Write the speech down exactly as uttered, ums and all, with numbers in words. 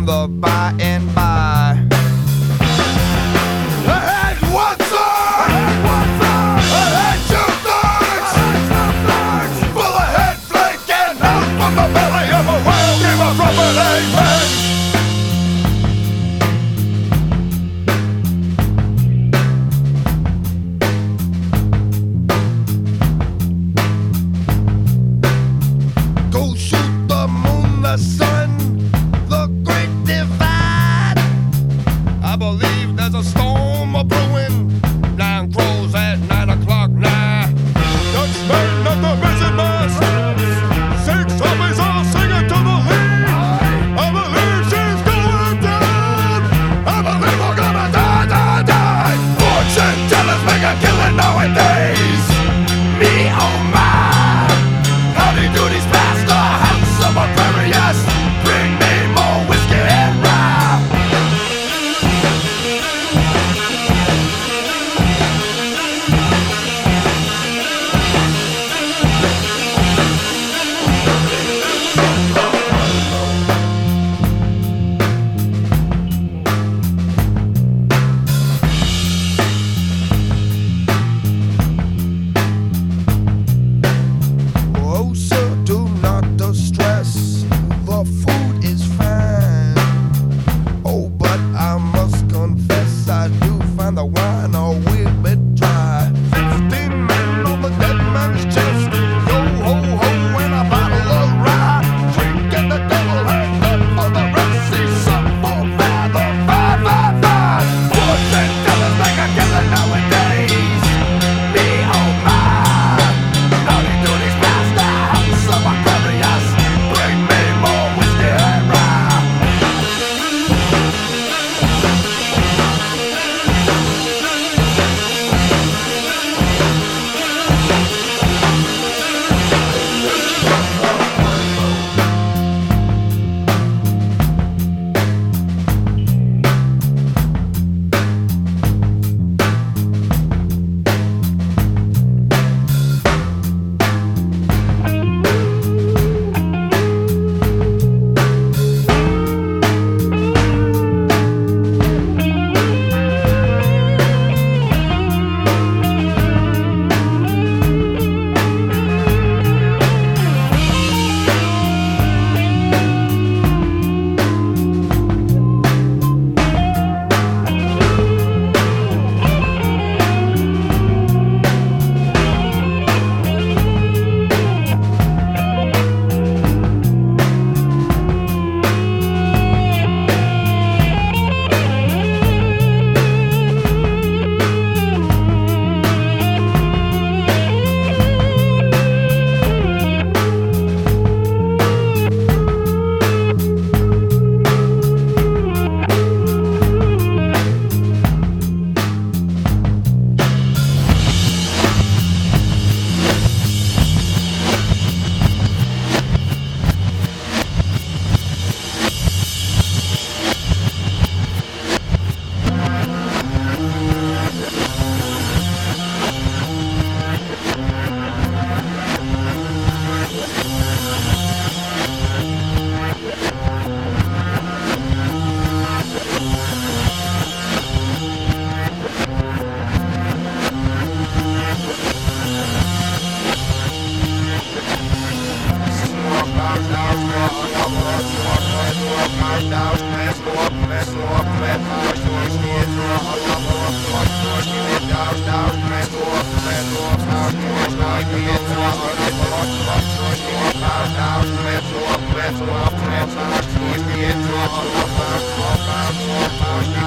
the by and by. I had one third, I had one third, I had two thirds, I had two thirds, full of head flaking out from the belly of a whale. Give a trumpet, amen. Go shoot the moon, the sun, the great divide. I believe there's a storm a brewing. Nine crows at nine o'clock now. Dutchmen at the mizzen mast. Six zombies all singing to the lead. I believe she's going down. I believe we're gonna die, die, die. Fortune tellers make a killing nowadays. Me, oh my. Howdy doodies past the house of Aquarius. Bring me more whiskey and rye. Oh, sir, do not distress. The food is fine. Oh, but I must confess, I do find the wine a wee bit dry. Fifteen men on the dead man's chest. Yo ho ho, and a bottle of rye. Drinking the devil and none for the rest. See some for five, the five, five, five. Fortune tellers make a killing nowadays. Me, oh my. Howdy doodies past the house of Aquarius. Bring me more whiskey and rye. Let's